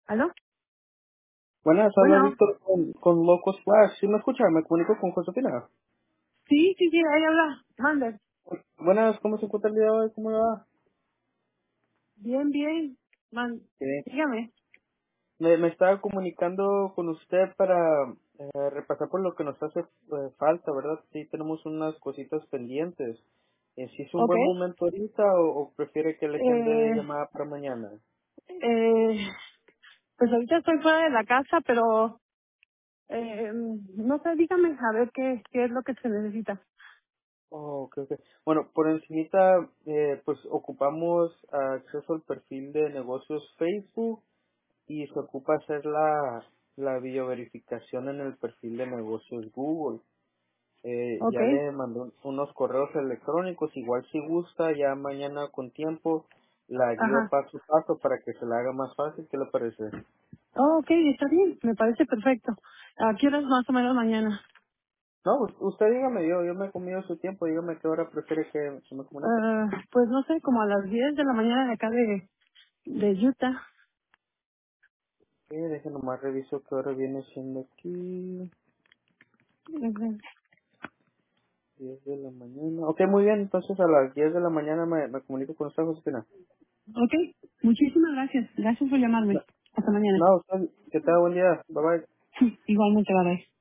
¿Aló? Buenas, habla Bueno, Víctor con Locos Flash. ¿Sí me escucha? Me comunico con Josefina. sí, ahí habla. Mande. Buenas, ¿cómo se encuentra el día de hoy? ¿Cómo le va? Bien. Bien. Dígame. Me estaba comunicando con usted para repasar por lo que nos hace falta, ¿verdad? Sí, tenemos unas cositas pendientes. ¿Si es un Ok. buen momento ahorita o prefiere que le agende Eh, llamada para mañana? eh, pues ahorita estoy fuera de la casa, pero no sé, dígame a ver qué es lo que se necesita. Oh, ok. Bueno, por encimita, pues ocupamos acceso al perfil de negocios Facebook y se ocupa hacer la bioverificación en el perfil de negocios Google. Ok. Ya le mandó unos correos electrónicos, igual si gusta, ya mañana con tiempo la guío Ajá. paso a paso para que se la haga más fácil. ¿Qué le parece? Oh, ok, está bien. Me parece perfecto. ¿A qué horas más o menos mañana? No, usted dígame, yo me he comido su tiempo, dígame qué hora prefiere que se me comunique. Pues no sé, como a las 10 de la mañana de acá de Utah. Sí, deje nomás reviso qué hora viene siendo aquí. Ujú. 10 de la mañana. Ok, muy bien, entonces a las 10 de la mañana me comunico con usted, Josefina. Ok. Muchísimas gracias. Gracias por llamarme. No, Hasta mañana. no, usted, que tenga buen día. Bye bye. Igualmente, bye bye.